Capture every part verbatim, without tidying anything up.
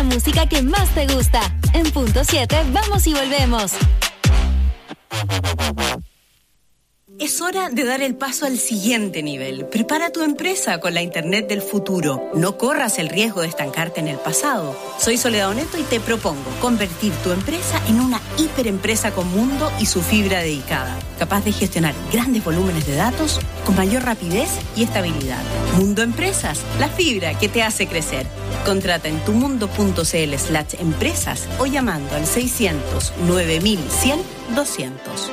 música que más te gusta. En punto siete, vamos y volvemos. Es hora de dar el paso al siguiente nivel. Prepara tu empresa con la Internet del futuro. No corras el riesgo de estancarte en el pasado. Soy Soledad Oneto y te propongo convertir tu empresa en una hiperempresa con mundo y su fibra dedicada, capaz de gestionar grandes volúmenes de datos con mayor rapidez y estabilidad. Mundo Empresas, la fibra que te hace crecer. Contrata en tumundo.cl slash empresas o llamando al seiscientos nueve mil cien doscientos.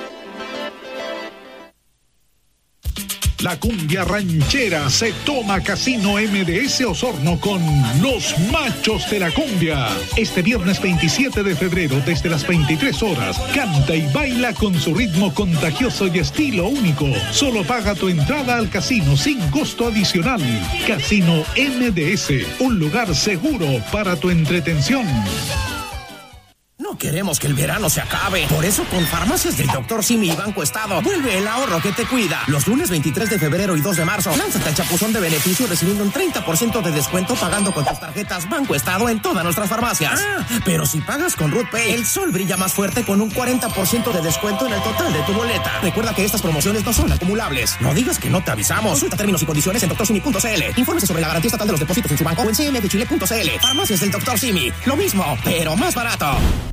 La cumbia ranchera se toma Casino M D S Osorno con Los Machos de la Cumbia. Este viernes veintisiete de febrero desde las veintitrés horas, canta y baila con su ritmo contagioso y estilo único. Solo paga tu entrada al casino sin costo adicional. Casino M D S, un lugar seguro para tu entretención. No queremos que el verano se acabe. Por eso, con Farmacias del doctor Simi y Banco Estado, vuelve el ahorro que te cuida. Los lunes veintitrés de febrero y dos de marzo, lánzate al chapuzón de beneficio recibiendo un treinta por ciento de descuento pagando con tus tarjetas Banco Estado en todas nuestras farmacias. Ah, pero si pagas con Root Pay, el sol brilla más fuerte con un cuarenta por ciento de descuento en el total de tu boleta. Recuerda que estas promociones no son acumulables. No digas que no te avisamos. Consulta términos y condiciones en doctor simi punto c l. Infórmese sobre la garantía estatal de los depósitos en su banco o en c m f chile punto c l. Farmacias del doctor Simi. Lo mismo, pero más barato.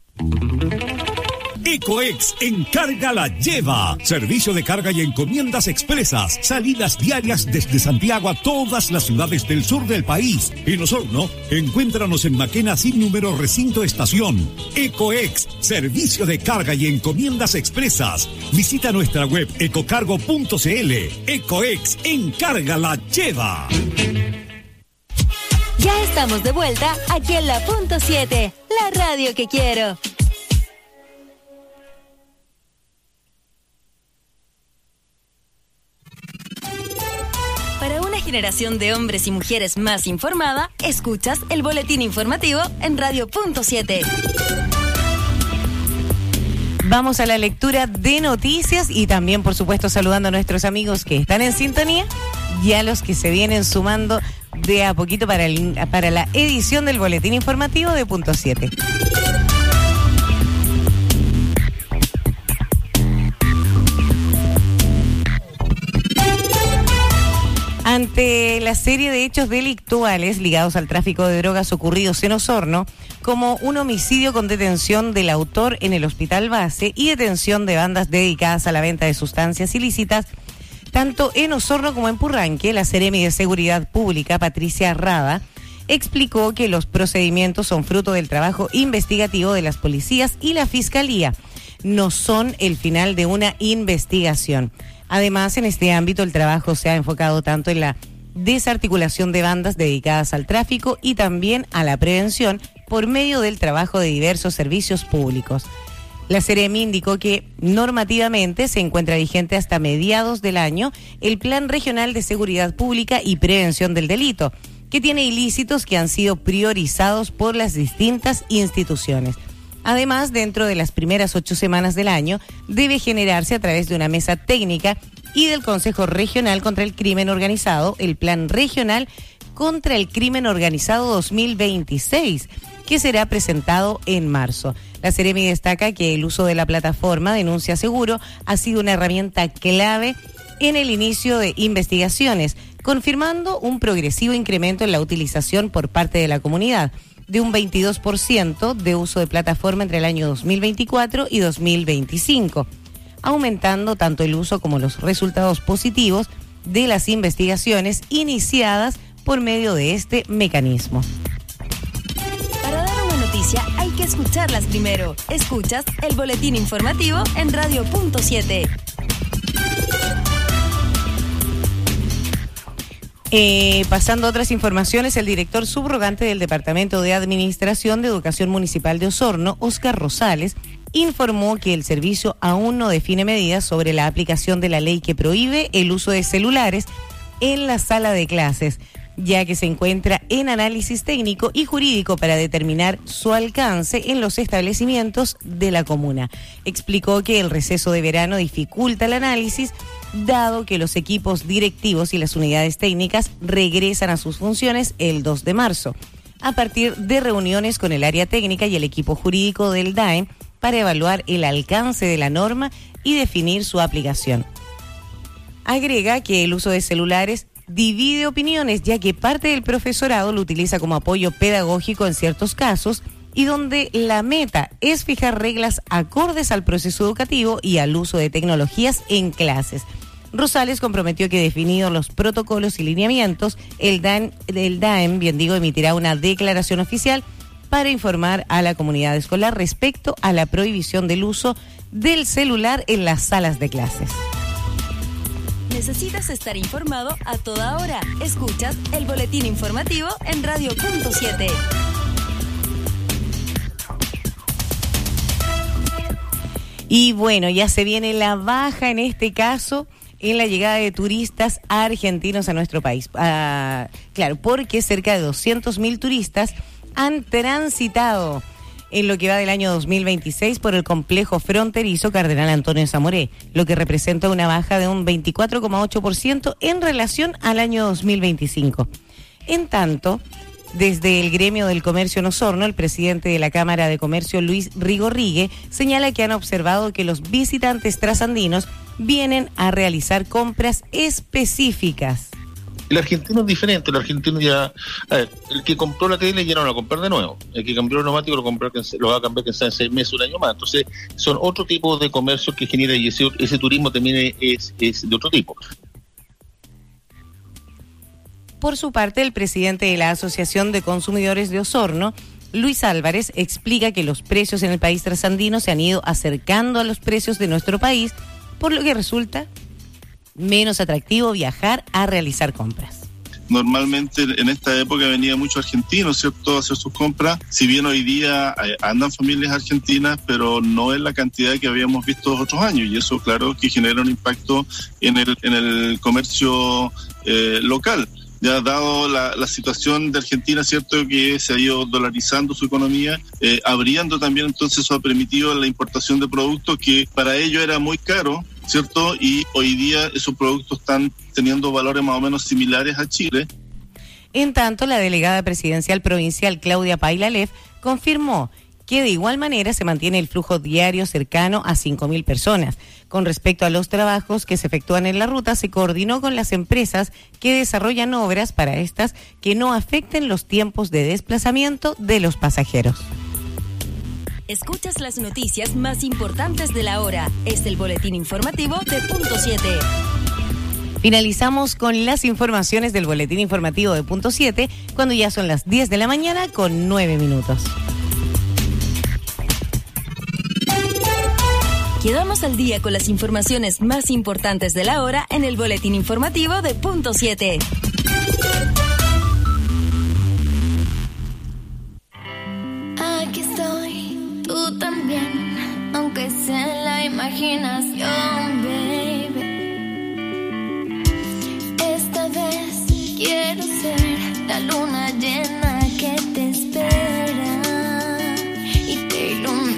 Ecoex Encarga la Lleva. Servicio de carga y encomiendas expresas. Salidas diarias desde Santiago a todas las ciudades del sur del país. En Osorno, encuéntranos en Maquena sin número recinto estación. Ecoex, servicio de carga y encomiendas expresas. Visita nuestra web ecocargo punto c l. Ecoex Encarga la Lleva. Ya estamos de vuelta aquí en la punto siete, la radio que quiero. Para una generación de hombres y mujeres más informada, escuchas el boletín informativo en radio punto siete. Vamos a la lectura de noticias y también, por supuesto, saludando a nuestros amigos que están en sintonía y a los que se vienen sumando de a poquito para, el, para la edición del boletín informativo de punto siete. Ante la serie de hechos delictuales ligados al tráfico de drogas ocurridos en Osorno, como un homicidio con detención del autor en el hospital base y detención de bandas dedicadas a la venta de sustancias ilícitas, tanto en Osorno como en Purranque, la Seremi de Seguridad Pública, Patricia Rada, explicó que los procedimientos son fruto del trabajo investigativo de las policías y la Fiscalía, no son el final de una investigación. Además, en este ámbito el trabajo se ha enfocado tanto en la desarticulación de bandas dedicadas al tráfico y también a la prevención por medio del trabajo de diversos servicios públicos. La Seremi indicó que normativamente se encuentra vigente hasta mediados del año el Plan Regional de Seguridad Pública y Prevención del Delito, que tiene ilícitos que han sido priorizados por las distintas instituciones. Además, dentro de las primeras ocho semanas del año, debe generarse a través de una mesa técnica y del Consejo Regional contra el Crimen Organizado, el Plan Regional contra el Crimen Organizado dos mil veintiséis, que será presentado en marzo. La Seremi destaca que el uso de la plataforma Denuncia Seguro ha sido una herramienta clave en el inicio de investigaciones, confirmando un progresivo incremento en la utilización por parte de la comunidad, de un veintidós por ciento de uso de plataforma entre el año dos mil veinticuatro y dos mil veinticinco, aumentando tanto el uso como los resultados positivos de las investigaciones iniciadas por medio de este mecanismo. Para dar una noticia hay que escucharlas primero. Escuchas el boletín informativo en radio punto siete. Eh, pasando a otras informaciones, el director subrogante del Departamento de Administración de Educación Municipal de Osorno, Óscar Rosales, informó que el servicio aún no define medidas sobre la aplicación de la ley que prohíbe el uso de celulares en la sala de clases, ya que se encuentra en análisis técnico y jurídico para determinar su alcance en los establecimientos de la comuna. Explicó que el receso de verano dificulta el análisis, dado que los equipos directivos y las unidades técnicas regresan a sus funciones el dos de marzo. a partir de reuniones con el área técnica y el equipo jurídico del D A E M para evaluar el alcance de la norma y definir su aplicación. Agrega que el uso de celulares divide opiniones, ya que parte del profesorado lo utiliza como apoyo pedagógico en ciertos casos y donde la meta es fijar reglas acordes al proceso educativo y al uso de tecnologías en clases. Rosales comprometió que, definidos los protocolos y lineamientos, el D A E M, el D A E M, bien digo, emitirá una declaración oficial para informar a la comunidad escolar respecto a la prohibición del uso del celular en las salas de clases. Necesitas estar informado a toda hora. Escuchas el boletín informativo en Radio Punto siete. Y bueno, ya se viene la baja en este caso en la llegada de turistas argentinos a nuestro país. Ah, claro, porque cerca de doscientos mil turistas han transitado en lo que va del año dos mil veintiséis por el complejo fronterizo Cardenal Antonio Zamoré, lo que representa una baja de un veinticuatro coma ocho por ciento en relación al año dos mil veinticinco. En tanto, desde el gremio del comercio en Osorno, el presidente de la Cámara de Comercio, Luis Rigorrigue, señala que han observado que los visitantes trasandinos vienen a realizar compras específicas. El argentino es diferente, el argentino ya, a ver, el que compró la tele ya no la va a comprar de nuevo, el que cambió el neumático lo, compró, lo va a cambiar quizás en seis meses, un año más, entonces son otro tipo de comercio que genera y ese, ese turismo también es, es de otro tipo. Por su parte, el presidente de la Asociación de Consumidores de Osorno, Luis Álvarez, explica que los precios en el país trasandino se han ido acercando a los precios de nuestro país, por lo que resulta menos atractivo viajar a realizar compras. Normalmente en esta época venía mucho argentino, ¿cierto?, a hacer sus compras. Si bien hoy día andan familias argentinas, pero no en la cantidad que habíamos visto los otros años. Y eso, claro, que genera un impacto en el, en el comercio eh, local. Ya dado la, la situación de Argentina, cierto, que se ha ido dolarizando su economía, eh, abriendo también, entonces eso ha permitido la importación de productos que para ellos era muy caro, cierto, y hoy día esos productos están teniendo valores más o menos similares a Chile. En tanto, la delegada presidencial provincial Claudia Pailalef confirmó que de igual manera se mantiene el flujo diario cercano a cinco mil personas. Con respecto a los trabajos que se efectúan en la ruta, se coordinó con las empresas que desarrollan obras para estas que no afecten los tiempos de desplazamiento de los pasajeros. Escuchas las noticias más importantes de la hora. Es el boletín informativo de Punto siete. Finalizamos con las informaciones del boletín informativo de Punto siete, cuando ya son las diez de la mañana con nueve minutos. Quedamos al día con las informaciones más importantes de la hora en el boletín informativo de Punto siete. Aquí estoy, tú también, aunque sea en la imaginación, baby. Esta vez quiero ser la luna llena que te espera y te ilumina.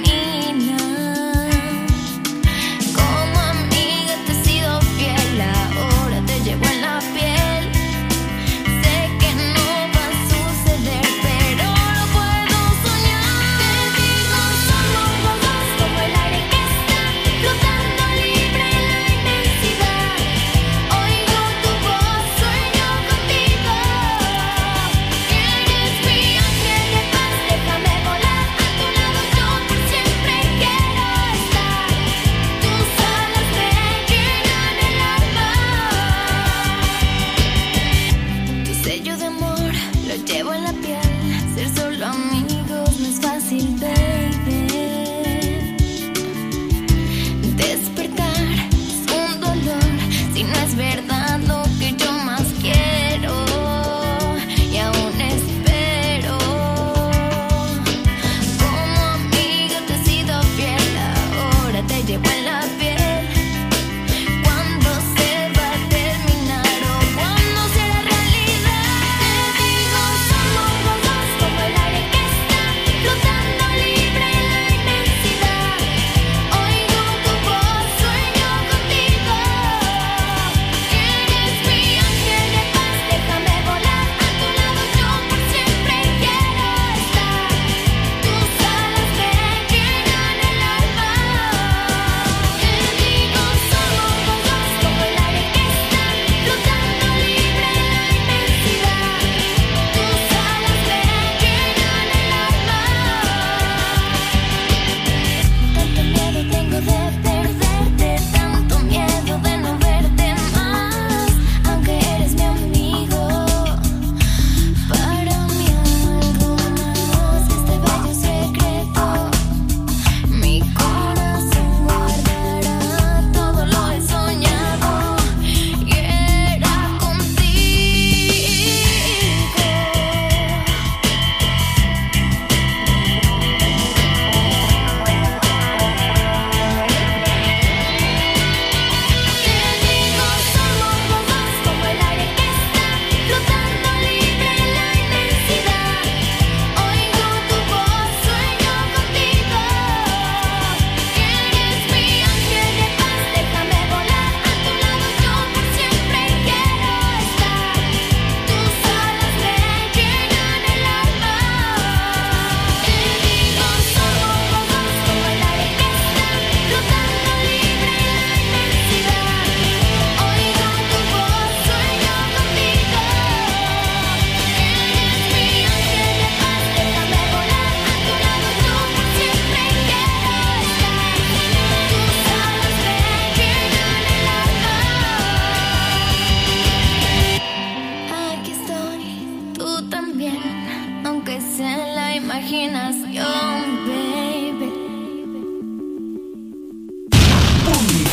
Flotando libre en la inmensidad, oigo tu voz.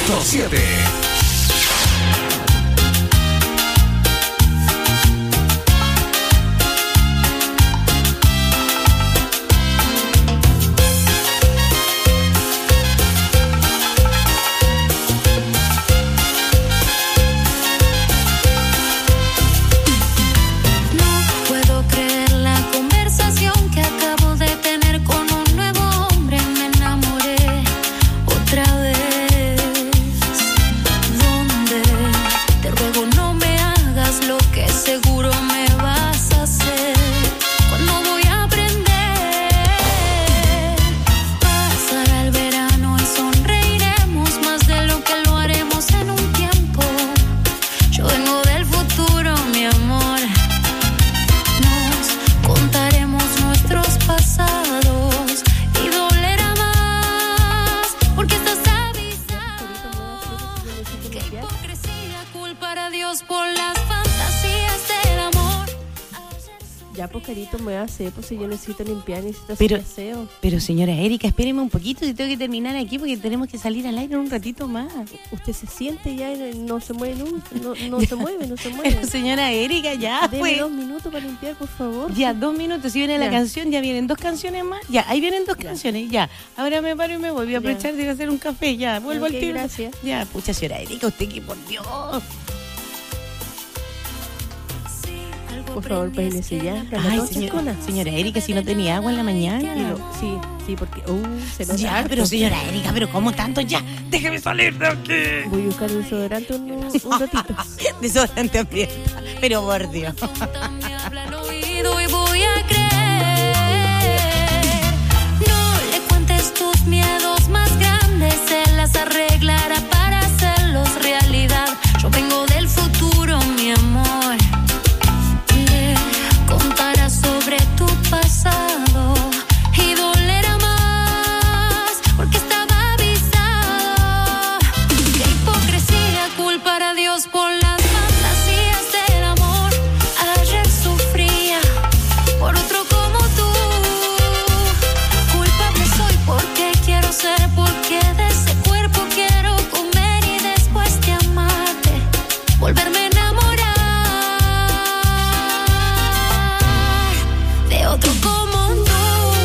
punto siete. Pues si yo necesito limpiar, necesito pero, hacer aseo. Pero señora Erika, espéreme un poquito y tengo que terminar aquí porque tenemos que salir al aire un ratito más. Usted se siente ya y no se mueve nunca, no, no se mueve, no se mueve. Pero señora Erika, ya Deme pues. dos minutos para limpiar, por favor. Ya, dos minutos, si viene ya. La canción, ya vienen dos canciones más. Ya, ahí vienen dos ya. Canciones, ya. Ahora me paro y me voy, voy a aprovechar de ir a hacer un café, ya, vuelvo okay, al tiro. Gracias. Ya, pucha señora Erika, usted que por Dios. Por favor, peínese ya. Ay, señora, señora Erika, si no tenía agua en la mañana. Lo, sí, sí, porque uh, se nos ya, pero señora Erika, pero ¿cómo tanto ya? Déjeme salir de aquí. Voy a buscar un desodorante un, un ratito. Desodorante aprieta, pero por Dios. Y voy a creer. No le cuentes tus miedos más grandes, él las arreglará para hacerlos realidad. Yo vengo del futuro, mi amor. Sobre tu pasado y dolerá más porque estaba avisado. Qué hipocresía culpar a Dios por las fantasías del amor. Ayer sufría por otro como tú. Culpable soy porque quiero ser, porque de ese cuerpo quiero comer y después de amarte volverme a enamorar. Otro como tú.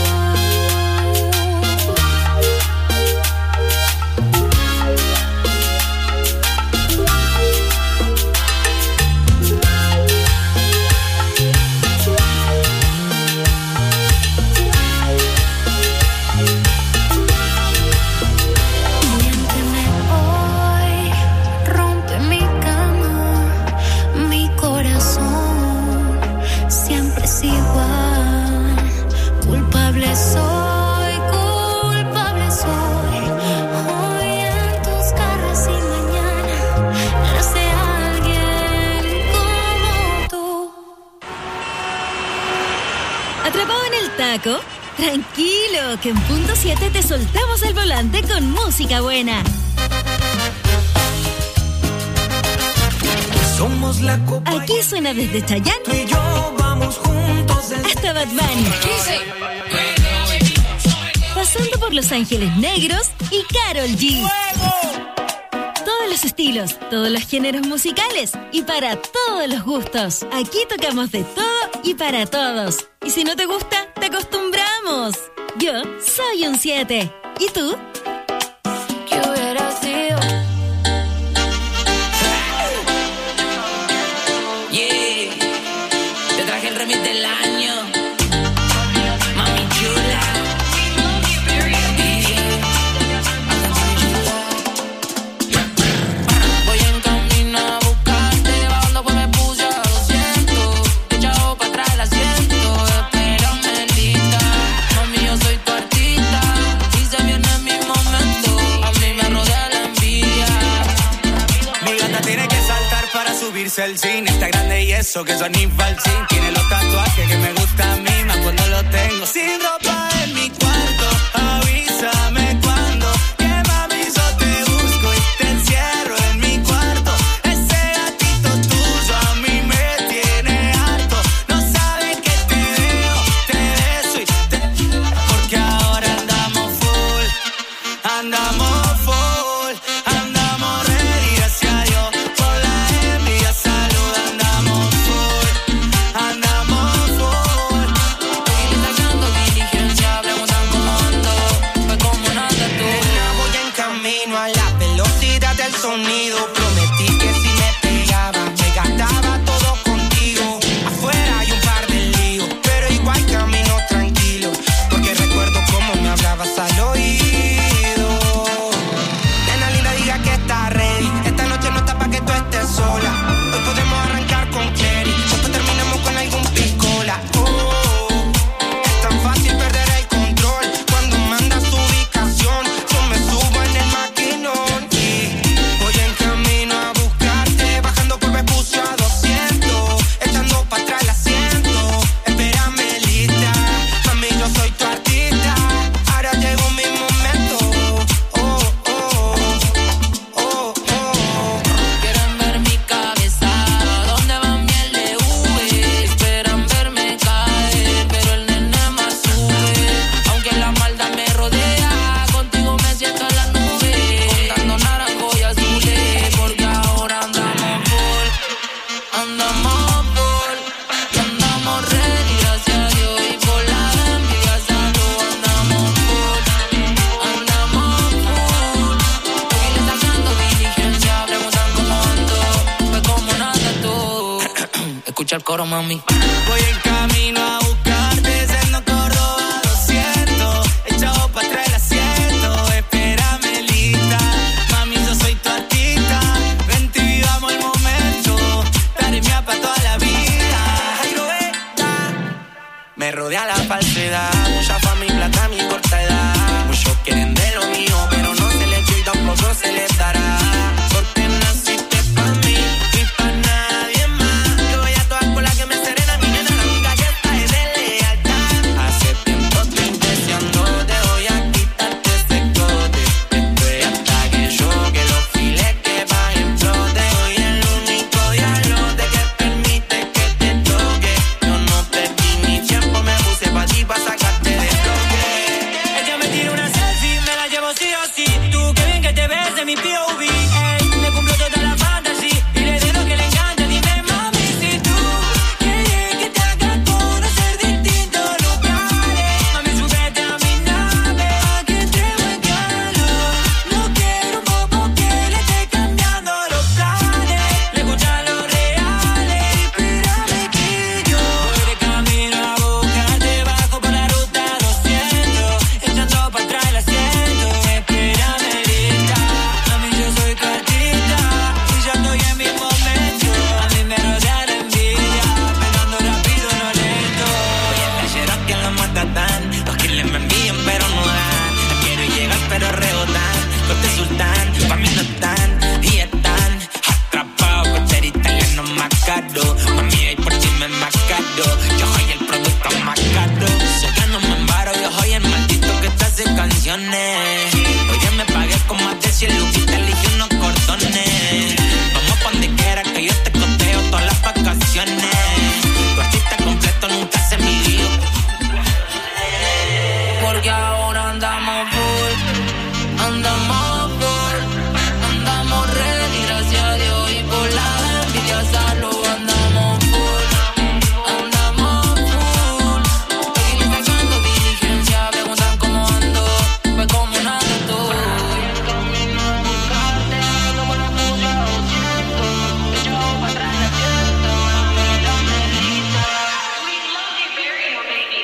Miénteme hoy, rompe mi cama, mi corazón siempre es igual. Culpable soy, culpable soy. Hoy en tus garras y mañana nace alguien como tú. ¿Atrapado en el taco? Tranquilo, que en punto siete te soltamos el volante con música buena. Somos la copa. Aquí suena desde Chayanne. Tú y yo vamos juntos hasta Bad Bunny. Pasando por Los Ángeles Negros y Karol G. Todos los estilos, todos los géneros musicales y para todos los gustos. Aquí tocamos de todo y para todos. Y si no te gusta, te acostumbramos. Yo soy un siete. ¿Y tú? ¿Qué hubiera sido? Yeah, te traje el remix del año. Mami chula. Voy en camino a buscarte, bajando pues me puse a doscientos. Echado para atrás el asiento, espérame lista. Mami, yo soy tu artista y se viene mi momento. A mí me rodea la envidia. Mi gata tiene que saltar para subirse al cine. Está grande y eso, que eso ni falsín. Tiene los tatuajes que me gustan a mí, más cuando lo tengo sin ropa en mi cuarto. Avísame cuando, que mami yo te busco y te encierro en mi cuarto. Ese gatito tuyo a mí me tiene harto. No sabes que te veo, te beso y te... Porque ahora andamos full, andamos full, andamos camino a la velocidad del sonido. Prometí que si me pegaba, me gastaba todo contigo. Afuera hay un par de líos, pero igual camino tranquilo, porque recuerdo cómo me hablabas al oído. Nena linda, diga que está ready. Esta noche no está pa' que tú estés sola. Hoy podemos arrancar con Clary, después terminamos con algún piscola. Oh, es tan fácil perder el control cuando mandas tu ubicación. Yo me subo en el maquinón y voy en camino a buscarte, bajando por Vespucio a doscientos, echando para atrás el asiento. Espérame lista, mami, yo soy tu artista. Ahora llegó mi momento. Oh, oh, oh, oh. Quieren ver mi cabeza, ¿dónde van miel de V? Esperan verme caer, pero el nene más sube. Aunque la maldad me rodea, contigo me siento en la nube, contando naranjo y azules, porque ahora andamos full, andamos full, y andamos ready, gracias a Dios, y por la envidia salud, andamos full, andamos full. Seguirle sacando diligencia, preguntan cómo ando, pues como nada tú. Escucha el coro, mami. Voy en camino a buscarte, siendo corro a doscientos, echado para atrás el asiento. Espérame lista, mami, yo soy tu artista. Vente y vivamos el momento, daré mía para toda la vida. Ay, lo está. Me rodea la falsedad, mucha fama y plata, mi corta edad. Muchos quieren de lo mío, pero no se les dio y tampoco se les dará. Porque naciste pa' mí y pa' nadie más. Yo voy a todas con la que me serena, mi nena, la única que está es de lealtad. Hace tiempo estoy deseando, te voy a quitarte ese cote. Estoy hasta que choque los files que bajen flote. Soy el único diablote que permite que te toque. Yo no perdí mi tiempo, me puse pa' ti pa' sacarte de bloque. Ella me tira una selfie, me la llevo sí o sí. Tú qué bien que te ves de mi P O V. Ey, me cumplió toda la fantasía y le di lo que le encanta. Dime mami si tú quieres que te haga conocer distintos lugares. Mami, súbete a mi nave pa' que entremos en calor. No quiero un bobo que le esté cambiando los planes. Le gustan los reales y espérame que yo voy de camino a buscarte, bajo por la ruta doscientos, echando para atrás el asiento. Espérame lista, mami, yo soy tu artista y ya estoy en mi momento. A mí me rodea la envidia, pegando rápido no lento. Oye, me hicieron que lo matan, los que me envían pero no dan. No quiero llegar pero rebotan, corte sultán, pa' mí no están y están atrapados con ser italiano más caro. Mami, ahí por ti me más caro, yo soy el producto más caro. Sé que no me embaro, yo soy el maldito que te hace canciones. Oye, me pagué con más de cien luquitas, elegí unos cordones. Vamos pa' donde quiera que yo te coteo todas las vacaciones. Tu artista completo nunca se midió, porque ahora andamos full, andamos full, andamos ready, gracias a Dios, y por la envidia salud, andamos full, andamos full. Seguirle sacando diligencia, preguntan cómo ando, pues como nada tú. Voy en camino a buscarte, como la puse a doscientos, echado para atrás el asiento. Espérame lista. We love you, very baby.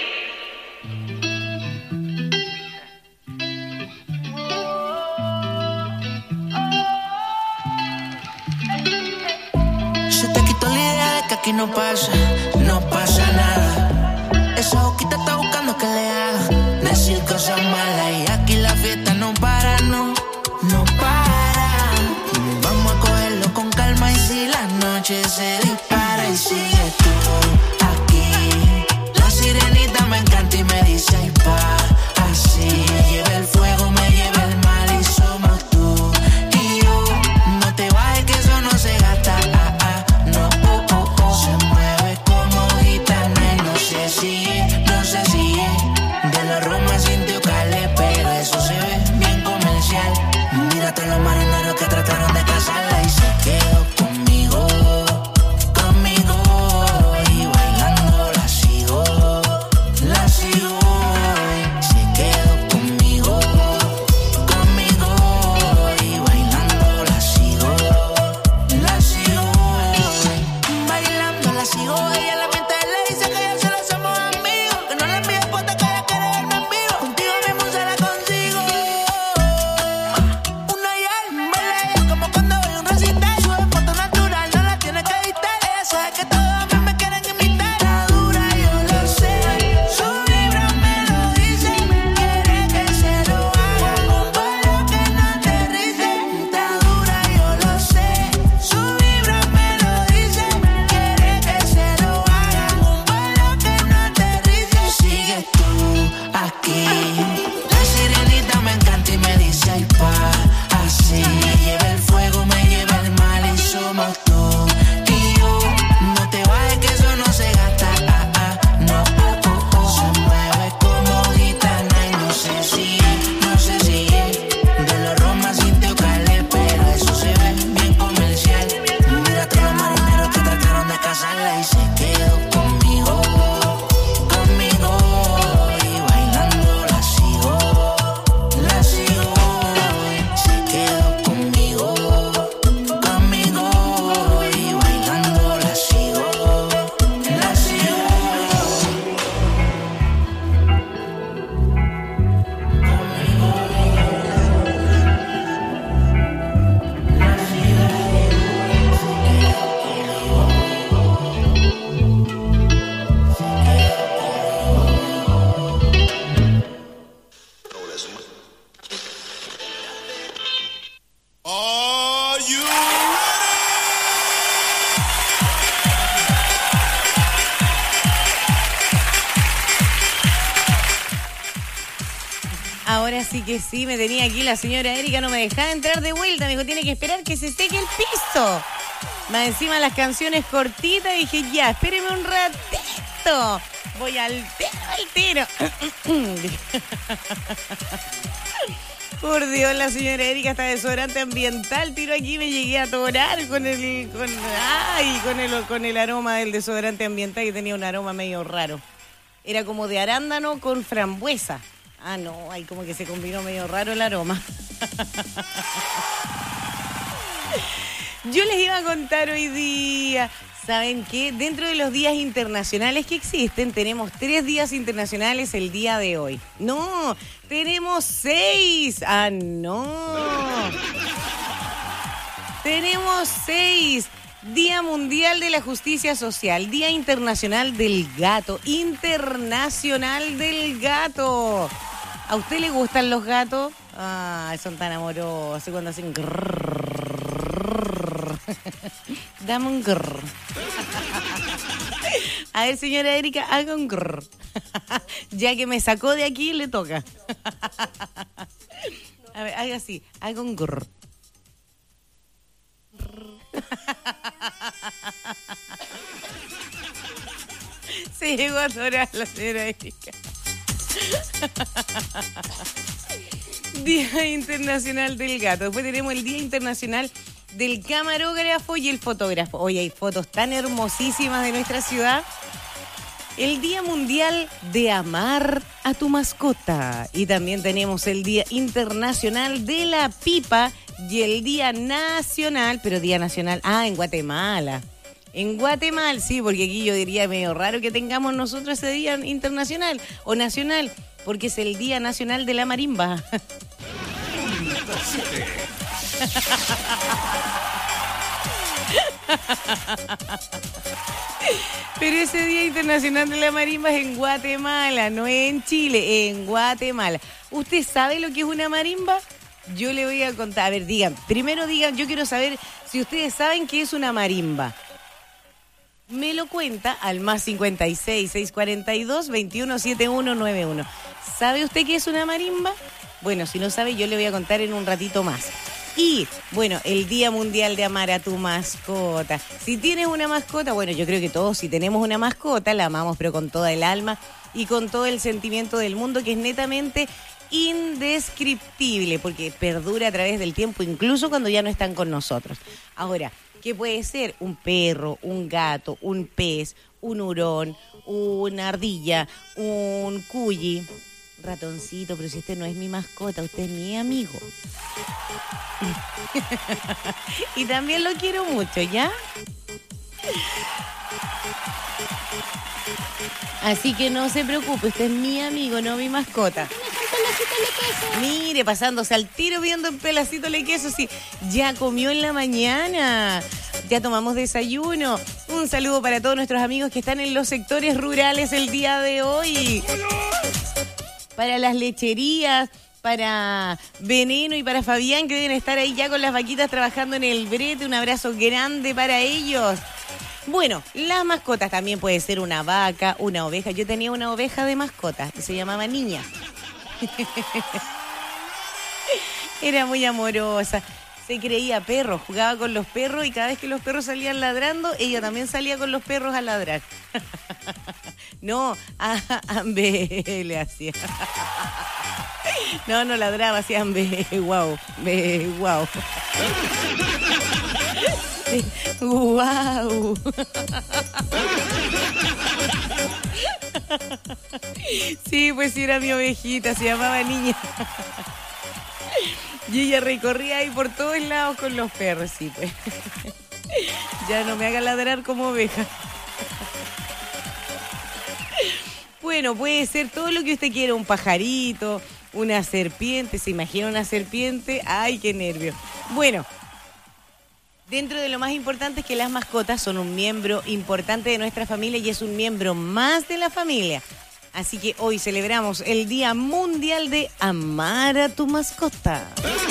Se te quitó la idea de que aquí no pasa, no pasa nada. Esa boquita está buscando que le haga decir cosas malas y aquí la fiesta no para, no, no para. Vamos a cogerlo con calma y si la noche se dispara y sigue tú aquí. La sirenita me encanta y me dice ay pa, así. Lleva el fuego, me lleva el mal y somos tú y yo. No te bajes que eso no se gasta, ah, ah, no, oh, oh, oh. Se mueve como gitana y no sé si, no sé si es de la Roma sintió Calais, pero eso se ve bien comercial. Mírate los marineros que trataron de casarla y se quedó conmigo, conmigo. Y bailando la sigo, la sigo. Se quedó conmigo, conmigo. Así que sí, me tenía aquí la señora Erika, no me dejaba entrar de vuelta. Me dijo, tiene que esperar que se seque el piso. Más encima las canciones cortitas, dije, ya, espéreme un ratito. Voy al tiro, al tiro. Por Dios, la señora Erika está desodorante ambiental. Tiro aquí, me llegué a atorar con el, con, ay, con el, con el aroma del desodorante ambiental, que tenía un aroma medio raro. Era como de arándano con frambuesa. Ah, no, ahí como que se combinó medio raro el aroma. Yo les iba a contar hoy día, ¿saben qué? Dentro de los días internacionales que existen, tenemos tres días internacionales el día de hoy. No, tenemos seis. Ah, no. Tenemos seis. Día Mundial de la Justicia Social, Día Internacional del Gato, Internacional del Gato. ¿A usted le gustan los gatos? Ah, son tan amorosos cuando hacen grrr. Dame un grrr. A ver, señora Erika, haga un grrr. Ya que me sacó de aquí, le toca. A ver, haga así, haga un grrr. Se llegó a adorar la señora Erika. Día Internacional del Gato. Después tenemos el Día Internacional del Camarógrafo y el Fotógrafo. Hoy hay fotos tan hermosísimas de nuestra ciudad. El Día Mundial de Amar a tu Mascota. Y también tenemos el Día Internacional de la Pipa y el Día Nacional, pero Día Nacional, ah, en Guatemala. En Guatemala, sí, porque aquí yo diría medio raro que tengamos nosotros ese Día Internacional o Nacional, porque es el Día Nacional de la Marimba. Pero ese Día Internacional de la Marimba es en Guatemala, no en Chile, en Guatemala. ¿Usted sabe lo que es una marimba? Yo le voy a contar. A ver, digan, primero digan, yo quiero saber si ustedes saben qué es una marimba. Me lo cuenta al más cincuenta y seis, seiscientos cuarenta y dos, veintiuno setenta y uno noventa y uno. ¿Sabe usted qué es una marimba? Bueno, si no sabe, yo le voy a contar en un ratito más. Y, bueno, el Día Mundial de Amar a tu Mascota. Si tienes una mascota, bueno, yo creo que todos, si tenemos una mascota, la amamos, pero con toda el alma y con todo el sentimiento del mundo, que es netamente indescriptible, porque perdura a través del tiempo, incluso cuando ya no están con nosotros. Ahora, ¿qué puede ser? Un perro, un gato, un pez, un hurón, una ardilla, un cuyi, ratoncito, pero si este no es mi mascota, usted es mi amigo. Y también lo quiero mucho, ¿ya? Así que no se preocupe, usted es mi amigo, no mi mascota. Mire, pasándose al tiro viendo un pedacito de queso, sí. Ya comió en la mañana, ya tomamos desayuno. Un saludo para todos nuestros amigos que están en los sectores rurales el día de hoy. Para las lecherías, para Veneno y para Fabián, que deben estar ahí ya con las vaquitas trabajando en el brete. Un abrazo grande para ellos. Bueno, las mascotas también puede ser una vaca, una oveja. Yo tenía una oveja de mascota que se llamaba Niña. Era muy amorosa. Se creía perro, jugaba con los perros y cada vez que los perros salían ladrando, ella también salía con los perros a ladrar. No, a, a ambe le hacía. No, no ladraba, hacía ambe, guau, be, guau. Guau. Sí, pues sí, era mi ovejita, se llamaba Niña. Y ella recorría ahí por todos lados con los perros, sí, pues. Ya no me haga ladrar como oveja. Bueno, puede ser todo lo que usted quiera, un pajarito, una serpiente, ¿se imagina una serpiente? ¡Ay, qué nervio! Bueno, dentro de lo más importante es que las mascotas son un miembro importante de nuestra familia y es un miembro más de la familia. Así que hoy celebramos el Día Mundial de Amar a tu Mascota.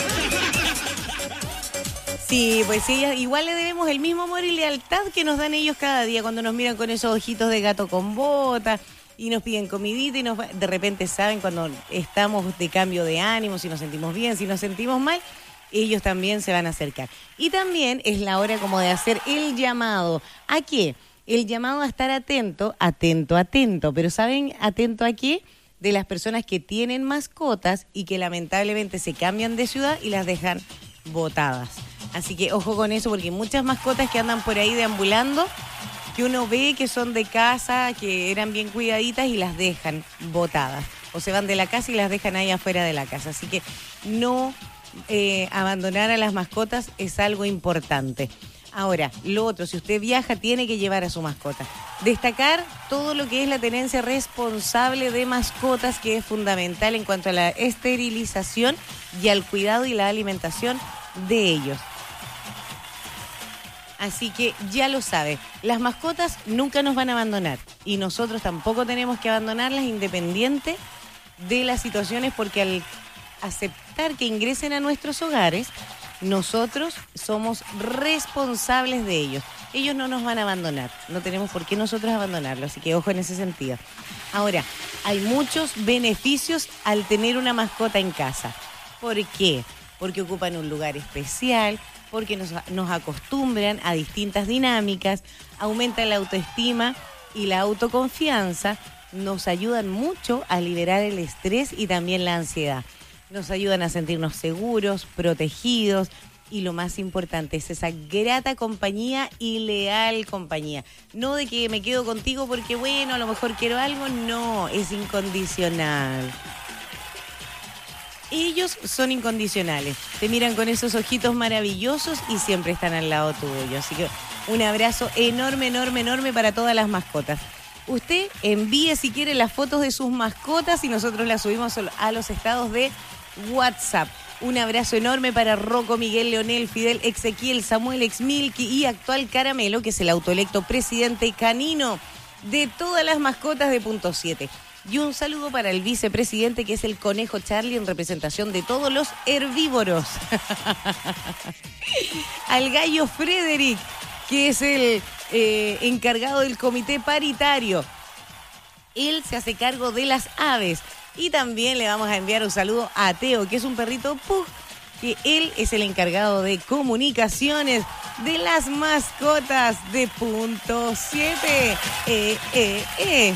Sí, pues sí, igual le debemos el mismo amor y lealtad que nos dan ellos cada día cuando nos miran con esos ojitos de gato con bota, y nos piden comidita y nos va- de repente saben cuando estamos de cambio de ánimo, si nos sentimos bien, si nos sentimos mal, ellos también se van a acercar. Y también es la hora como de hacer el llamado. ¿A qué? El llamado a estar atento, atento, atento. Pero ¿saben atento a qué? De las personas que tienen mascotas y que lamentablemente se cambian de ciudad y las dejan botadas. Así que ojo con eso, porque hay muchas mascotas que andan por ahí deambulando, que uno ve que son de casa, que eran bien cuidaditas y las dejan botadas. O se van de la casa y las dejan ahí afuera de la casa. Así que no eh, abandonar a las mascotas es algo importante. Ahora, lo otro, si usted viaja, tiene que llevar a su mascota. Destacar todo lo que es la tenencia responsable de mascotas, que es fundamental en cuanto a la esterilización y al cuidado y la alimentación de ellos. Así que ya lo sabe, las mascotas nunca nos van a abandonar y nosotros tampoco tenemos que abandonarlas independiente de las situaciones, porque al aceptar que ingresen a nuestros hogares, nosotros somos responsables de ellos. Ellos no nos van a abandonar, no tenemos por qué nosotros abandonarlos, así que ojo en ese sentido. Ahora, hay muchos beneficios al tener una mascota en casa. ¿Por qué? Porque ocupan un lugar especial, porque nos, nos acostumbran a distintas dinámicas, aumenta la autoestima y la autoconfianza, nos ayudan mucho a liberar el estrés y también la ansiedad. Nos ayudan a sentirnos seguros, protegidos y lo más importante es esa grata compañía y leal compañía. No de que me quedo contigo porque bueno, a lo mejor quiero algo, no, es incondicional. Ellos son incondicionales, te miran con esos ojitos maravillosos y siempre están al lado tuyo. Así que un abrazo enorme, enorme, enorme para todas las mascotas. Usted envíe si quiere las fotos de sus mascotas y nosotros las subimos a los estados de WhatsApp. Un abrazo enorme para Rocco, Miguel, Leonel, Fidel, Ezequiel, Samuel, Exmilky y actual Caramelo, que es el autoelecto presidente canino de todas las mascotas de Punto siete. Y un saludo para el vicepresidente, que es el Conejo Charlie, en representación de todos los herbívoros. Al gallo Frederick, que es el eh, encargado del comité paritario. Él se hace cargo de las aves. Y también le vamos a enviar un saludo a Teo, que es un perrito pug, que él es el encargado de comunicaciones de las mascotas de Punto siete. Eh, eh, eh.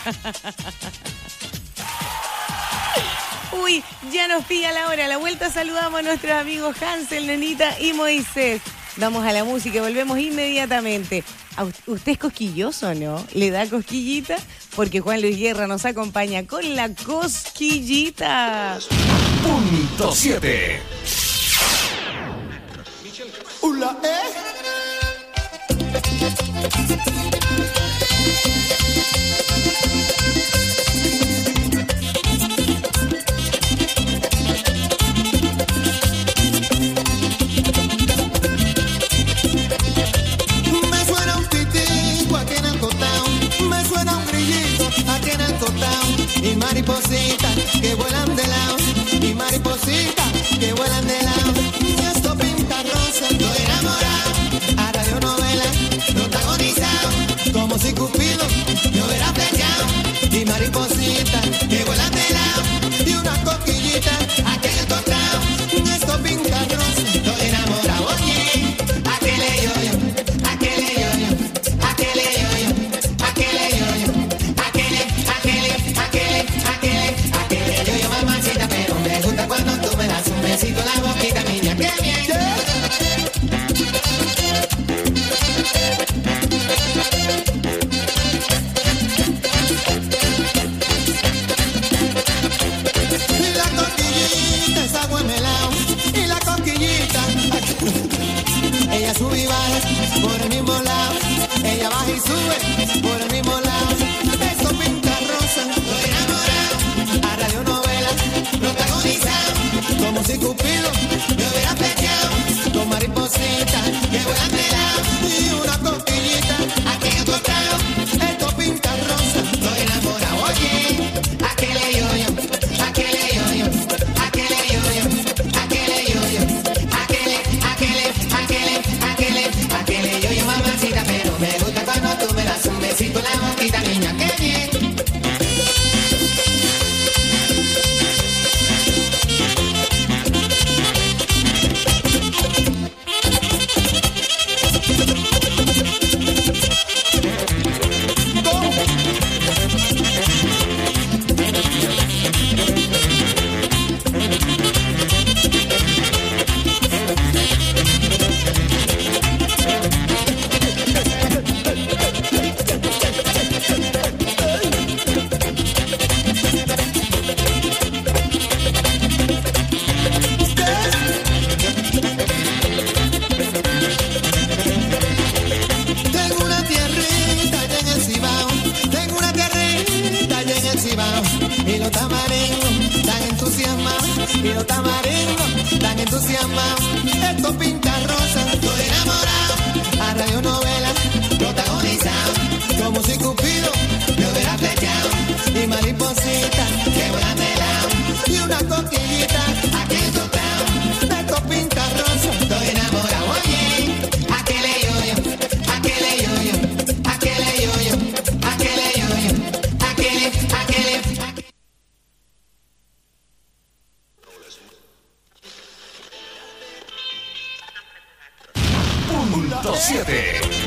Uy, ya nos pilla la hora. A la vuelta saludamos a nuestros amigos Hansel, Nenita y Moisés. Vamos a la música y volvemos inmediatamente. ¿Usted es cosquilloso o no? ¿Le da cosquillita? Porque Juan Luis Guerra nos acompaña con la cosquillita. Punto siete. Hola, ¿eh? Y maripositas que vuelan de lado, y maripositas que vuelan de lado. Y esto pinta rosa, estoy enamorado. A radionovela, protagonizado, como si Cupido me hubiera flechado. Y maripositas que vuelan de lado, y una coquillita aquí en el tostado. Y esto pinta rosa, estoy enamorado. Oye, aquele yo-yo, aquele yo-yo, aquele yo-yo, aquele yo-yo, aquele, aquele, aquele, aquele, aquele yo-yo, mamacita, pero me gusta cuando tú me das un besito en la boquita, niña, qué bien. Y la coquillita es agua en melao, y la coquillita ella sube y baja por el mismo lado, ella baja y sube por el mismo lado. Esto pinta rosa, estoy enamorado. A radionovela, protagonizado, como si Cupido me hubiera flechado. Con maripositas que vuelan de lado, y una coquillita aquí en otro lado. Esto pinta rosa, estoy enamorado. Oye, aquele yo-yo, aquele yo-yo, aquele yo-yo, aquele yo-yo, aquele, aquele, aquele, aquele, aquele yo-yo, mamacita, pero me gusta cuando tú me das un Esto pinta rosa, estoy enamorado. A radionovela, protagonizado. Como si Cupido me hubiera flechado. Y mariposita que vuelan de lado. Y una cosquillita aquí en tu tao. Esto pinta rosa, estoy enamorado. Oye, aquele yo-yo, aquele yo-yo, aquele yo-yo, aquele yo-yo, aquele, aquele. Punto siete.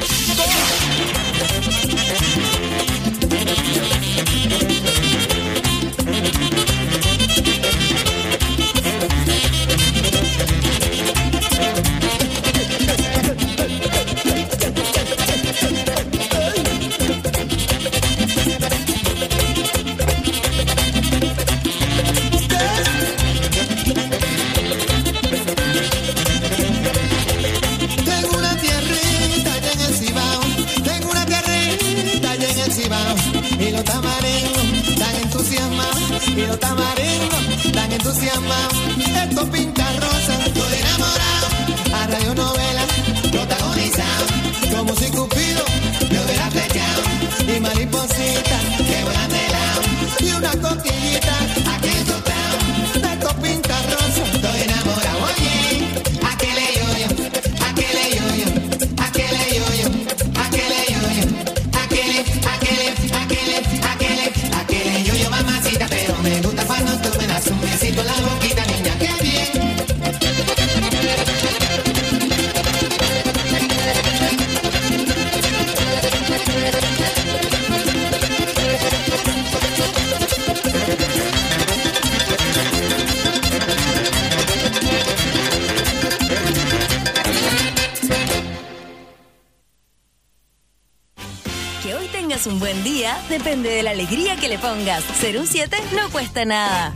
Tengo una tierrita allá en el Cibao, tengo una tierrita allá en el Cibao, y los tamarengos tan entusiasmados, y los tamarengos tan entusiasmados. Esto pinta rosa, estoy enamorado. A radionovela, protagonizado. Como si Cupido me hubiera flechado. Y mariposita que vuelan de lado. Y una cosquillita aquí en tu tao. Esto pinta rosa, estoy enamorado. Oye, aquele yo-yo, aquele yo-yo, aquele yo-yo, aquele yo-yo, aquele, aquele, aquele, aquele, aquele yo-yo, mamacita. Pero me gusta cuando tú me das un besito en la boquita, niña, qué bien. Que hoy tengas un buen día depende de la alegría que le pongas. Ser un siete no cuesta nada.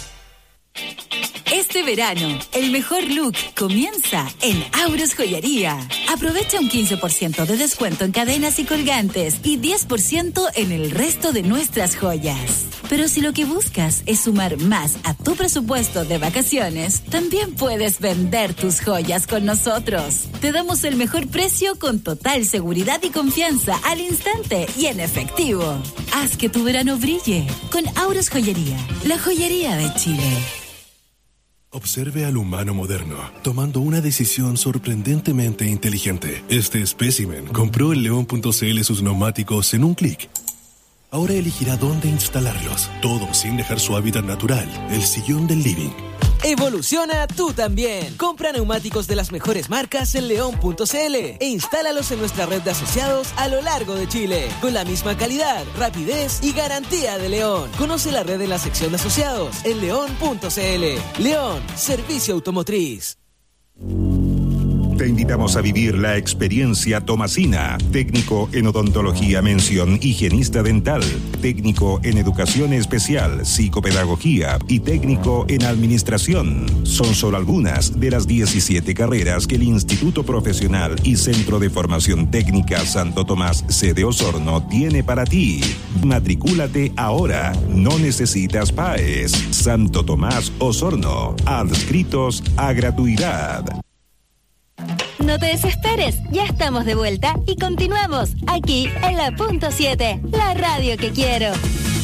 Este verano, el mejor look comienza en Auros Joyería. Aprovecha un quince por ciento de descuento en cadenas y colgantes y diez por ciento en el resto de nuestras joyas. Pero si lo que buscas es sumar más a tu presupuesto de vacaciones, también puedes vender tus joyas con nosotros. Te damos el mejor precio con total seguridad y confianza al instante y en efectivo. Haz que tu verano brille con Auros Joyería, la joyería de Chile. Observe al humano moderno, tomando una decisión sorprendentemente inteligente. Este espécimen compró en león punto c l sus neumáticos en un clic. Ahora elegirá dónde instalarlos, todo sin dejar su hábitat natural, el sillón del living. Evoluciona tú también. Compra neumáticos de las mejores marcas en león punto c l e instálalos en nuestra red de asociados a lo largo de Chile, con la misma calidad, rapidez y garantía de León. Conoce la red en la sección de asociados en león punto c l. León, servicio automotriz. Te invitamos a vivir la experiencia Tomasina, técnico en odontología mención higienista dental, técnico en educación especial, psicopedagogía y técnico en administración. Son solo algunas de las diecisiete carreras que el Instituto Profesional y Centro de Formación Técnica Santo Tomás, sede Osorno, tiene para ti. Matricúlate ahora, no necesitas P A E S. Santo Tomás Osorno, adscritos a gratuidad. No te desesperes, ya estamos de vuelta y continuamos aquí en la Punto siete, la radio que quiero.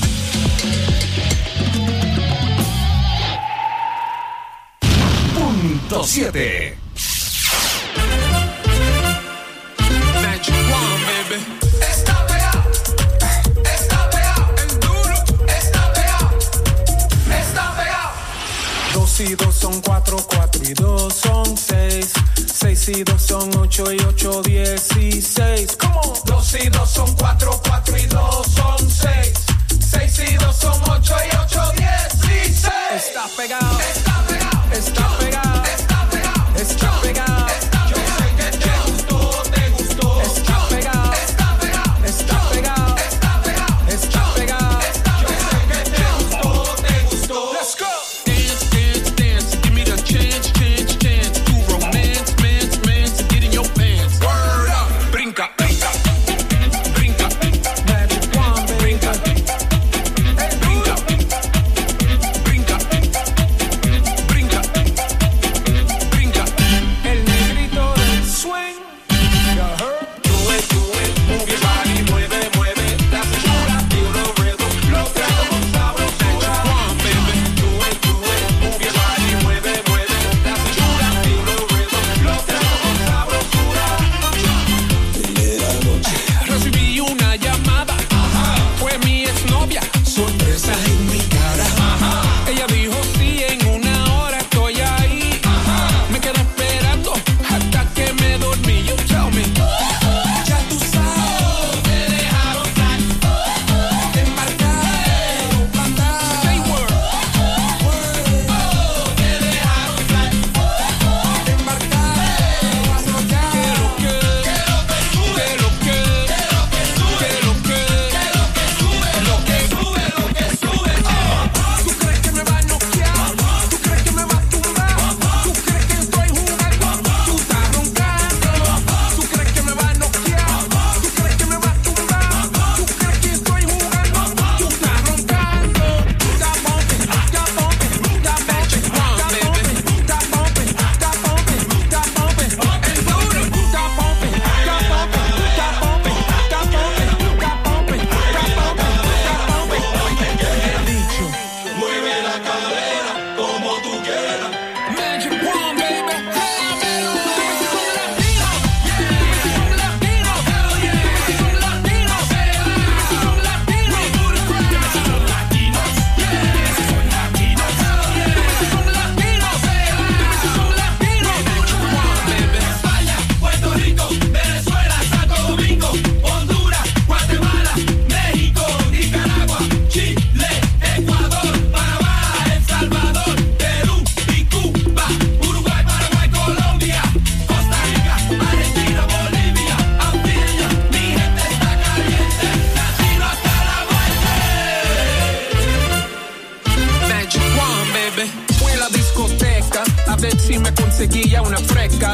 Punto siete. Está pegado, está pegado, el duro, está pegado, está pegado. Dos y dos son cuatro, cuatro y dos son seis. Seis y dos son ocho y ocho, dieciséis. ¿Cómo? Dos y dos son cuatro, cuatro y dos son seis. Seis y dos son ocho y ocho, dieciséis. Está pegado, está pegado, está pegado, está pegado, está pegado. Yo sé que te gustó, te gustó. Está pegado, está pegado, está pegado, está pegado, está pegado. Yo sé que te gustó, te gustó. Let's go. Dance, dance, dance, give me the chance, chance, chance to romance, man, man, to get in your pants. Word up, brinca, brinca, brinca,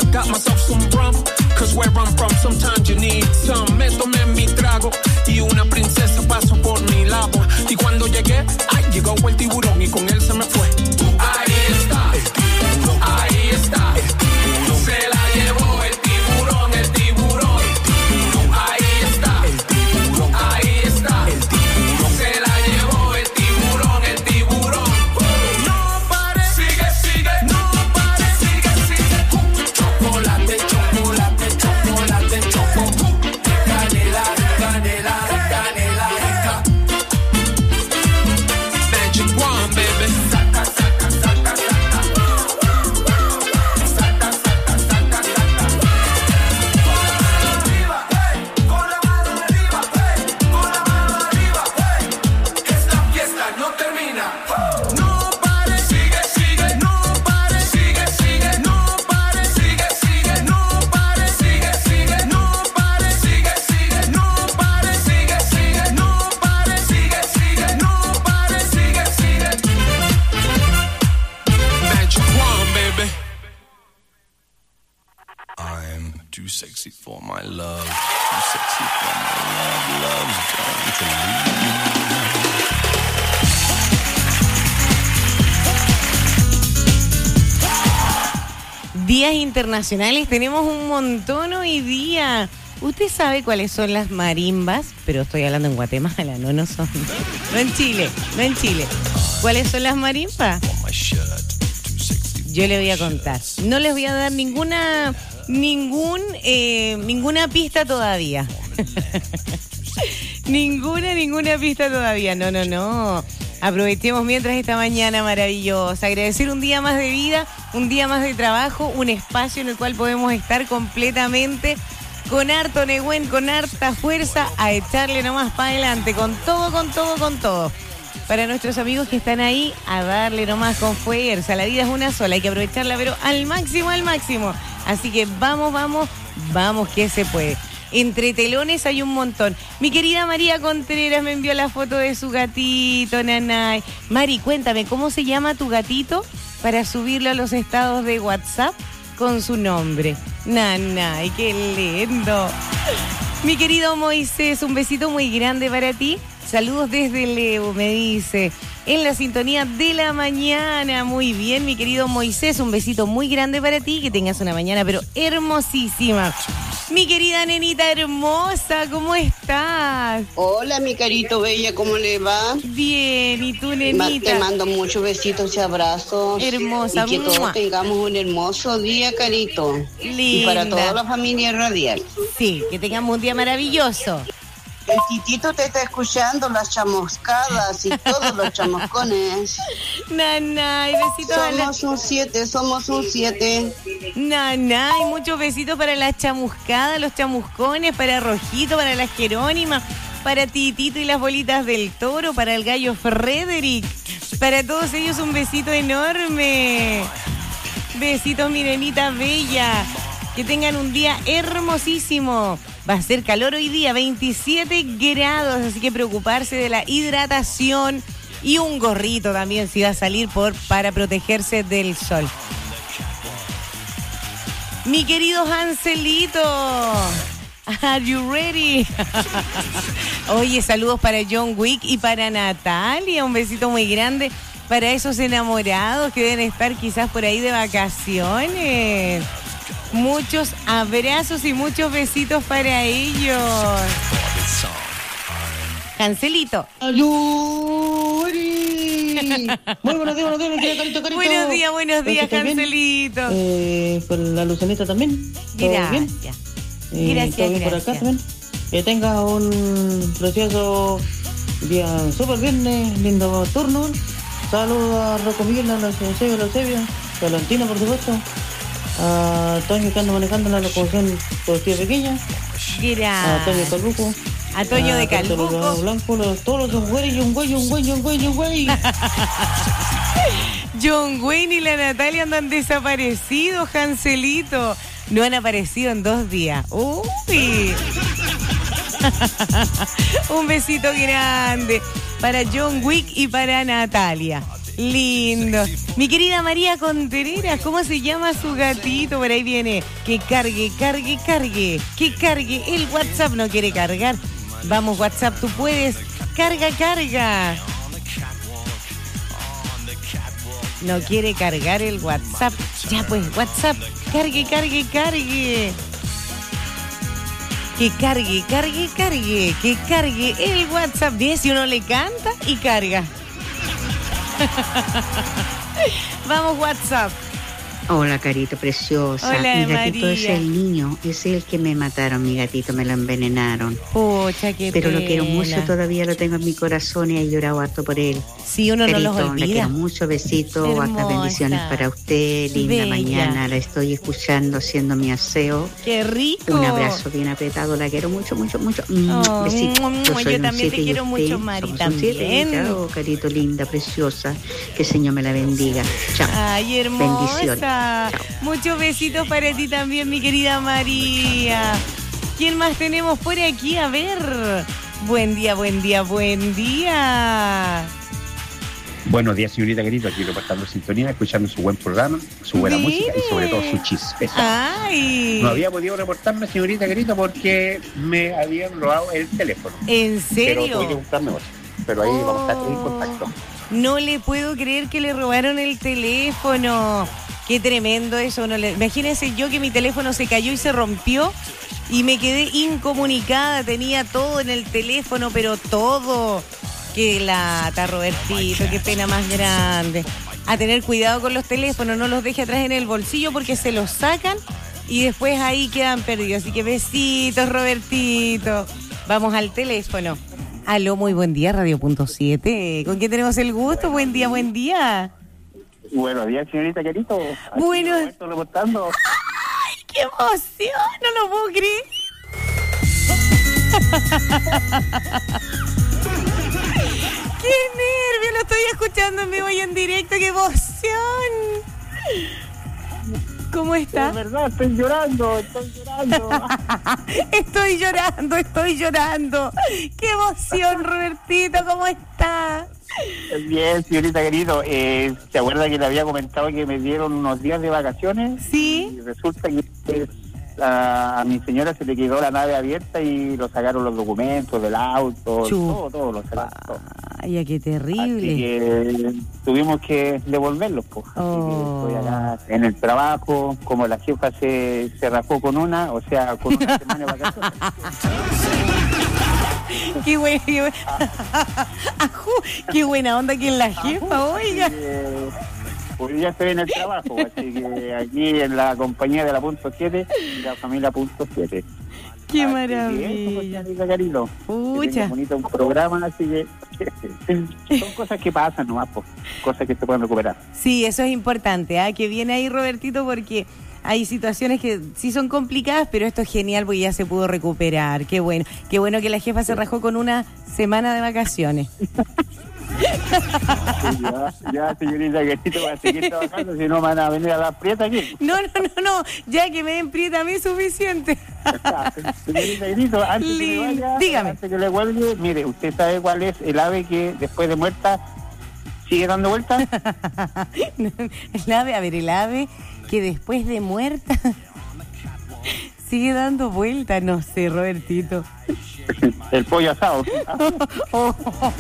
got myself some rum. Cause where I'm from, sometimes you need some. Me tomé mi trago y una princesa pasó por mi lado. Y cuando llegué, ay, llegó el tiburón y con él se me fue. Ahí está, ahí está. Se la llevó el tiburón, el tiburón. Ahí está, ahí está. Se la llevó el tiburón, el tiburón. No pare, sigue, sigue, no pare, sigue, sigue. Chocolate, chocolate, chocolate, choco. Canela, canela, canela. Magic wand, baby. Saca, saca, saca, saca. Saca, saca, saca, saca. Con la mano arriba, hey, con la mano arriba, hey, con la mano arriba, hey. Esta fiesta no termina. No pare, sigue, sigue, no pare, sigue, sigue, no pare, sigue, sigue, no pare, sigue, sigue, no pare, sigue, sigue, no pare, sigue, sigue, no pare, sigue, sigue, no pare, sigue, sigue. Magic wand, baby. I'm too sexy for my love, too sexy for my love, love's going to leave me. Días internacionales, tenemos un montón hoy día. ¿Usted sabe cuáles son las marimbas? Pero estoy hablando en Guatemala, no, no son. No en Chile, no en Chile. ¿Cuáles son las marimbas? Yo le voy a contar. No les voy a dar ninguna, ningún, eh, ninguna pista todavía. ninguna, ninguna pista todavía. No, no, no. Aprovechemos mientras esta mañana maravillosa. Agradecer un día más de vida, un día más de trabajo, un espacio en el cual podemos estar completamente con harto negüen, con harta fuerza, a echarle nomás para adelante, con todo, con todo, con todo. Para nuestros amigos que están ahí, a darle nomás con fuerza. La vida es una sola, hay que aprovecharla, pero al máximo, al máximo. Así que vamos, vamos, vamos que se puede. Entre telones hay un montón. Mi querida María Contreras me envió la foto de su gatito, nanay. Mari, cuéntame, ¿cómo se llama tu gatito para subirlo a los estados de WhatsApp con su nombre? Nanay, qué lindo. Mi querido Moisés, un besito muy grande para ti. Saludos desde Leo, me dice. En la sintonía de la mañana. Muy bien, mi querido Moisés, un besito muy grande para ti. Que tengas una mañana, pero hermosísima. Mi querida nenita hermosa, ¿cómo estás? Hola, mi carito bella, ¿cómo le va? Bien, ¿y tú, nenita? Te mando muchos besitos y abrazos. Hermosa. Y que todos tengamos un hermoso día, carito. Linda. Y para toda la familia radial. Sí, que tengamos un día maravilloso. El titito te está escuchando, las chamuscadas y todos los chamuscones. Nanay, besitos. Somos un siete, somos un siete. Nanay, muchos besitos para las chamuscadas, los chamuscones, para Rojito, para las Jerónimas, para Titito y las bolitas del toro, para el gallo Frederick. Para todos ellos un besito enorme. Besitos, mi nenita bella. Que tengan un día hermosísimo. Va a ser calor hoy día, veintisiete grados, así que preocuparse de la hidratación y un gorrito también si va a salir por, para protegerse del sol. Mi querido Hanselito, are you ready? Oye, saludos para John Wick y para Natalia, un besito muy grande para esos enamorados que deben estar quizás por ahí de vacaciones. Muchos abrazos y muchos besitos para ellos. Cancelito. ¡Ayuri! Muy buenos días, buenos días, querido carito, carito. Buenos días, buenos días, Cancelito. Eh, con la Lucenita también. Gracias. Bien? Eh, gracias, ¿todo bien gracias. por acá también? Que tengas un precioso día súper viernes, lindo turno. Saludos a Rocco Miguel, a los Eusebio, a los Eusebio, a Valentina, por supuesto. A Toño que anda manejando la locomoción productiva pequeña. Gracias. A Toño Calbuco. A Toño de Calbuco. Los blancos, los, todos los güey, un güey, un güey, un güey, un güey. John Wayne y la Natalia andan desaparecidos, Hanselito. No han aparecido en dos días. Uy. Un besito grande para John Wick y para Natalia. Lindo. Mi querida María Contreras, ¿cómo se llama su gatito? Por ahí viene. Que cargue, cargue, cargue. Que cargue. El WhatsApp no quiere cargar. Vamos, WhatsApp, tú puedes. Carga, carga. No quiere cargar el WhatsApp. Ya pues, WhatsApp. Cargue, cargue, cargue. Que cargue, cargue, cargue. Que cargue el WhatsApp. diez y uno le canta y carga. Vamos, WhatsApp. Hola, carito preciosa. Hola, mi gatito María. es el niño, es el que me mataron, mi gatito, me lo envenenaron. Pucha, qué Pero pena. lo quiero mucho, todavía lo tengo en mi corazón y he llorado harto por él. Sí, uno no los Le olvida. quiero mucho, besito, hartas Hermosa. bendiciones para usted, linda Bella. mañana, la estoy escuchando haciendo mi aseo. Qué rico. Un abrazo bien apretado, la quiero mucho, mucho, mucho. Mm, Oh, besito. mua, mua, soy yo un también te siete y quiero usted mucho, Mari, somos un siete. también. Chao, carito linda, preciosa. Que el Señor me la bendiga. Chao. Ay, hermosa. Bendiciones. Muchos besitos para ti también, mi querida María. ¿Quién más tenemos por aquí? A ver. Buen día, buen día, buen día. Buenos días, señorita querida, aquí reportando sintonía, escuchando su buen programa, su buena Mire. música y sobre todo su chispeza. Ay. No había podido reportarme, señorita querida, porque me habían robado el teléfono. ¿En Pero serio? tuve que buscarme otro. Pero ahí vamos a estar en contacto. No le puedo creer que le robaron el teléfono. Qué tremendo eso. No le... Imagínense yo que mi teléfono se cayó y se rompió y me quedé incomunicada. Tenía todo en el teléfono, pero todo. Qué lata, Robertito, qué pena más grande. A tener cuidado con los teléfonos, no los deje atrás en el bolsillo porque se los sacan y después ahí quedan perdidos. Así que besitos, Robertito. Vamos al teléfono. Aló, muy buen día, Radio Punto siete. ¿Con quién tenemos el gusto? Buen día, buen día. Buenos días, señorita querida. Bueno. Estoy reportando. ¡Ay, qué emoción! No lo puedo creer. ¡Qué nervio! Lo estoy escuchando en vivo y en directo. ¡Qué emoción! ¿Cómo está? Es verdad, estoy llorando, estoy llorando. Estoy llorando, estoy llorando. ¡Qué emoción, Robertito! ¿Cómo está? Bien, señorita querido, eh, ¿se acuerda que le había comentado que me dieron unos días de vacaciones? Sí. Y resulta que eh, a, a mi señora se le quedó la nave abierta y lo sacaron los documentos del auto, Chu. todo, todo lo sacaron. todo. Ay, qué terrible. Así que tuvimos que devolverlos, pues. Así Oh. que estoy acá en el trabajo, como la jefa se, se rajó con una, o sea, con una semana de vacaciones. Qué buena, qué buena. Ajú, qué buena onda que es la jefa, oiga. Pues ya estoy en el trabajo, así que aquí en la compañía de la Punto siete y la familia Punto siete. Qué Así maravilla. que eso, pues, señorita Carilo. Pucha. Que tenga bonito un programa, así que son cosas que pasan nomás, pues, cosas que se pueden recuperar. Sí, eso es importante, ¿ah? Que viene ahí Robertito porque hay situaciones que sí son complicadas, pero esto es genial porque ya se pudo recuperar. Qué bueno. Qué bueno que la jefa se rajó con una semana de vacaciones. Ya, ya, señorita Carilo, voy a seguir trabajando, si no me van a venir a dar prieta aquí. No, no, no, no, ya que me den prieta a mí es suficiente. Señorita Grito, antes que me vaya, dígame. antes que le cuelgue, mire, ¿usted sabe cuál es el ave que después de muerta sigue dando vueltas? El ave, a ver, el ave que después de muerta sigue dando vueltas, no sé, Robertito. El pollo asado. Oh.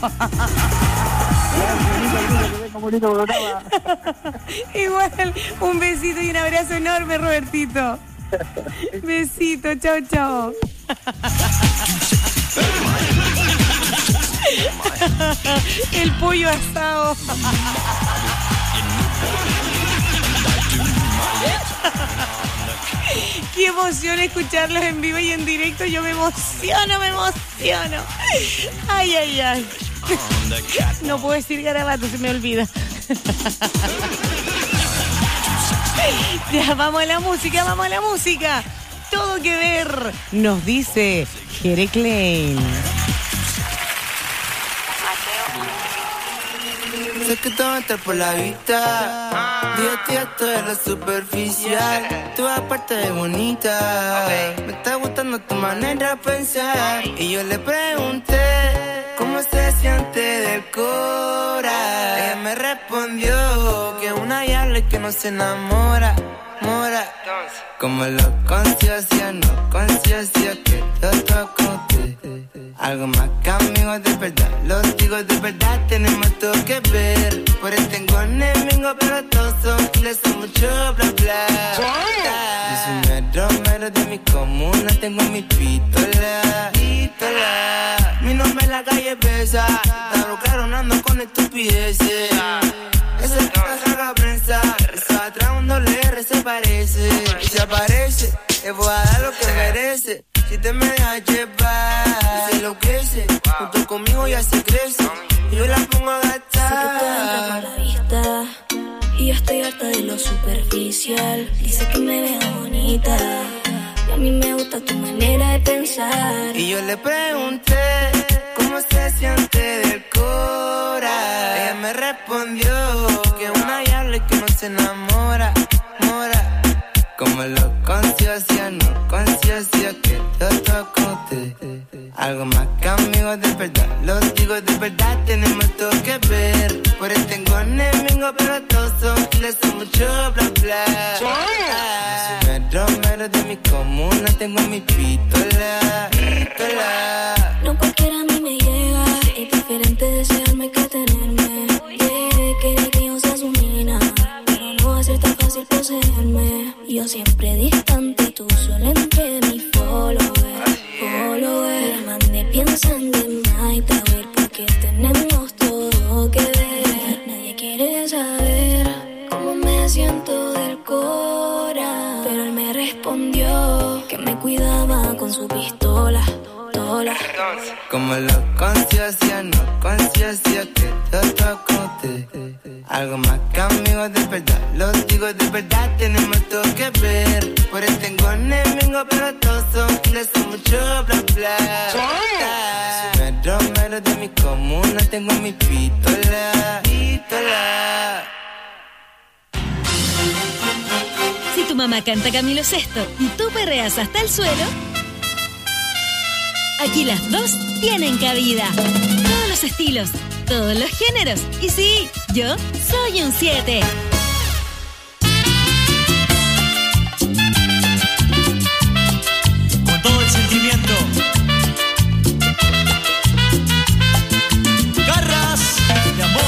Igual, un besito y un abrazo enorme, Robertito. Besito, chao, chao. El pollo asado. Qué emoción escucharlos en vivo y en directo. Yo me emociono, me emociono. Ay, ay, ay. No puedo decir garabato, se me olvida. Ya, vamos a la música, vamos a la música. Todo que ver, nos dice Jere Klein. Sé que te va a estar por la vista. Día a día esto es lo superficial. Tú aparte de bonita. Me está gustando tu manera de pensar. Y yo le pregunté cómo se siente del cora. Ella me respondió que una diabla y que no se enamora, mora. Como lo conciencia, no conciencia que yo toco usted. Algo más que amigos de verdad, los digo de verdad, tenemos todo que ver. Por eso tengo enemigos, pero todos son les son mucho bla bla. Yo soy mero, mero de mi comuna, tengo mi pistola, pistola. Mi nombre en la calle pesa, claro, claro, no ando con estupideces. Esa es la saga prensa, eso atrás un doble R se parece. Y si aparece, le voy a dar lo que merece. Si te me dejas llevar, y se enloquece, junto conmigo ya se crece, y yo la pongo a gastar. Sé que todo entra por la vista, y yo estoy harta de lo superficial. Dice que me veo bonita, y a mí me gusta tu manera de pensar. Y yo le pregunté, ¿cómo se siente del cora? Ella me respondió, que una diabla y que no se enamora, mora. Como lo conciencia, no conciencia que yo toco usted. Algo más que amigos de verdad, los digo de verdad, tenemos todo que ver. Por eso tengo enemigos, pero todos son les son mucho bla bla. Yo soy mero, mero de mi comuna, tengo mi pistola, pistola. No cualquiera a mí me llega, es diferente desearme que tenerme. Yeah, quiere que yo sea su mina, pero no va a ser tan fácil poseerme. Yo siempre distante, tú solo entre mis followers, followers. Me mandé pensando en night a ver porque tenemos todo que ver. Nadie quiere saber cómo me siento del cora, pero él me respondió que me cuidaba con su pistola. Como lo conciencia, no conciencia que yo toco usted. Algo más que amigos de verdad, los digo de verdad, tenemos todo que ver. Por eso tengo enemigos, pero todos son les son mucho bla bla. Soy mero, mero de mi comuna, tengo mi pistola, pistola. Si tu mamá canta Camilo Sesto y tú perreas hasta el suelo, aquí las dos tienen cabida. Todos los estilos, todos los géneros. Y sí, yo soy un siete. Con todo el sentimiento. Garras de amor.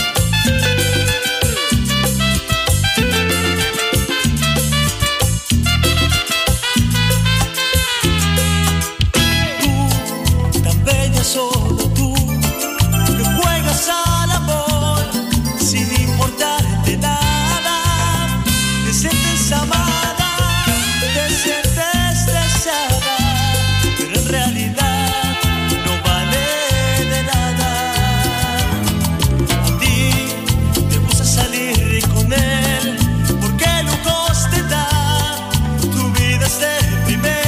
Solo tú, que juegas al amor sin importarte nada. Te sientes amada, te sientes deseada, pero en realidad no vale de nada. A ti te gusta salir con él porque lujos te da, tu vida es deprimente.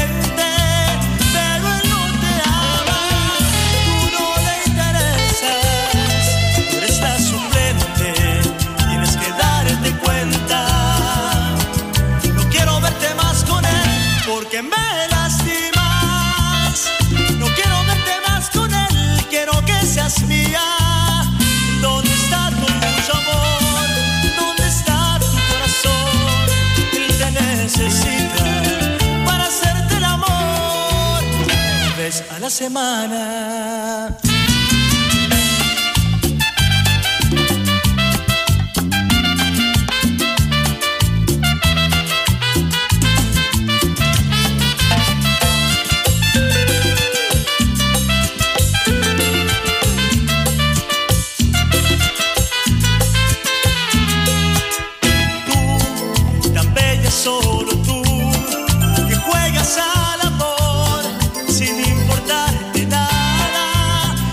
Porque me lastimas, no quiero verte más con él, quiero que seas mía. ¿Dónde está tu mucho amor? ¿Dónde está tu corazón? Él te necesita para hacerte el amor una vez a la semana. Solo tú, que juegas al amor sin importarte nada.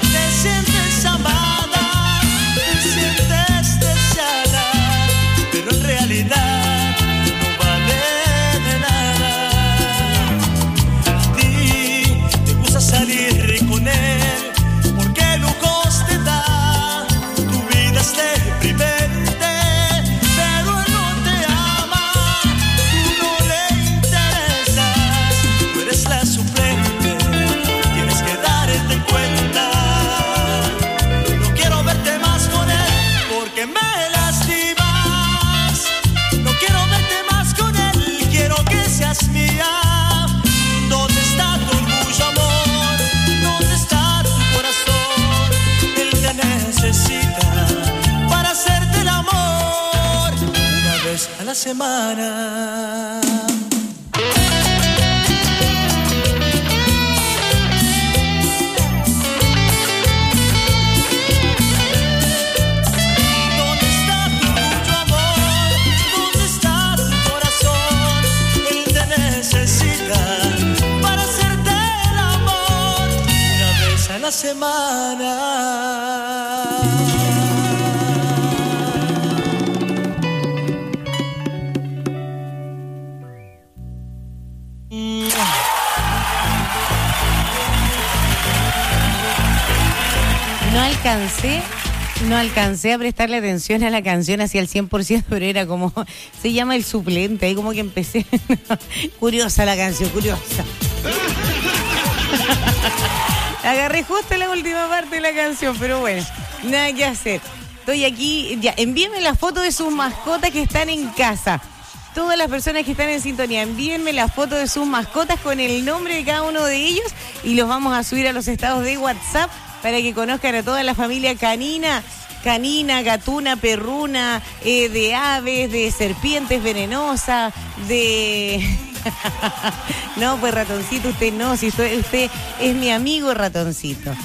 semana. ¿Dónde está tu mucho amor? ¿Dónde está tu corazón? Él te necesita para hacerte el amor una vez a la semana. No alcancé, no alcancé a prestarle atención a la canción hacia el cien por ciento, pero era como, se llama El Suplente, ahí como que empecé. Curiosa la canción, curiosa. Agarré justo la última parte de la canción, pero bueno, nada que hacer. Estoy aquí, ya, envíenme la foto de sus mascotas que están en casa. Todas las personas que están en sintonía, envíenme la foto de sus mascotas con el nombre de cada uno de ellos y los vamos a subir a los estados de WhatsApp para que conozcan a toda la familia canina, canina, gatuna, perruna, eh, de aves, de serpientes venenosas, de... No, pues ratoncito, usted no, si usted, usted es mi amigo ratoncito.